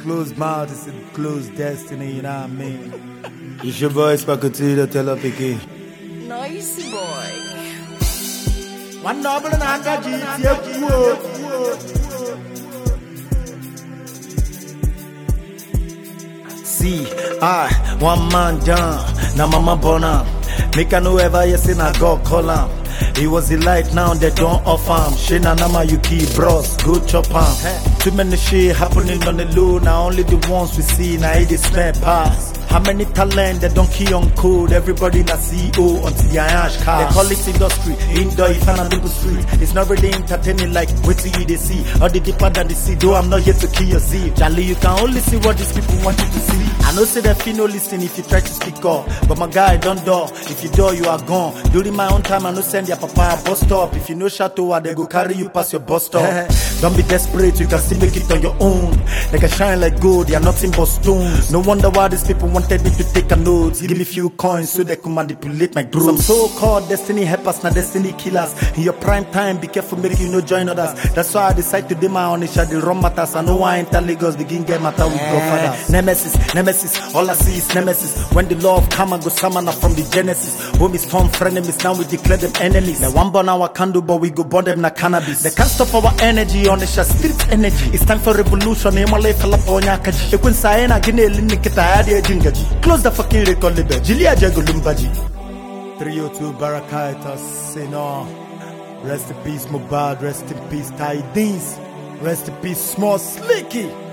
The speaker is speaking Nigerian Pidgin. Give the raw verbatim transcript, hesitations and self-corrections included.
closed mouth is a closed destiny, you know what I mean? It's your boy Spakoti, the teller picky. Nice boy. One double and I got you. See, I, one man down, now mama bona. Make I know ever you seen a God call him. He was the light, now they don't offer him. Shina nama you keep bros, good chop him. Too many shit happening on the low, now only the ones we see, now it is spare pass. How many talent they don't key on code? Everybody na C E O until the ash car. They call it industry, indoor if I'm a little street. It's not really entertaining like wait till you they see. Or the deeper than the sea, though I'm not here to kill your zip. Charlie, you can only see what these people want you to see. I know say that feel no listen if you try to speak up. But my guy, don't door. If you door, you are gone. During my own time, I no send your papa a bus stop. If you know Chateau, they go carry you past your bus stop. Don't be desperate, you can still make it on your own. They can shine like gold, they are nothing but stones. No wonder why these people wanted me to take a note. Give me few coins so they can manipulate my growth. Some so-called destiny helpers, not destiny killers. In your prime time, be careful, make you no join others. That's why I decide to do my own issue, the wrong matters. I know why I enter Lagos, begin get matter with godfathers. Nemesis, nemesis, all I see is nemesis. When the law of karma goes summon from the genesis. Homies form frenemies, now we declare them enemies. The one burn our candle, but we go burn them na cannabis. They can't stop our energy on the street energy. It's time for revolution. Close the fucking record label. Jilia Jagulumbaji. three oh two Barakaitas, say no. Rest in peace, Mubad. Rest in peace, Tidings. Rest in peace, Small Slicky.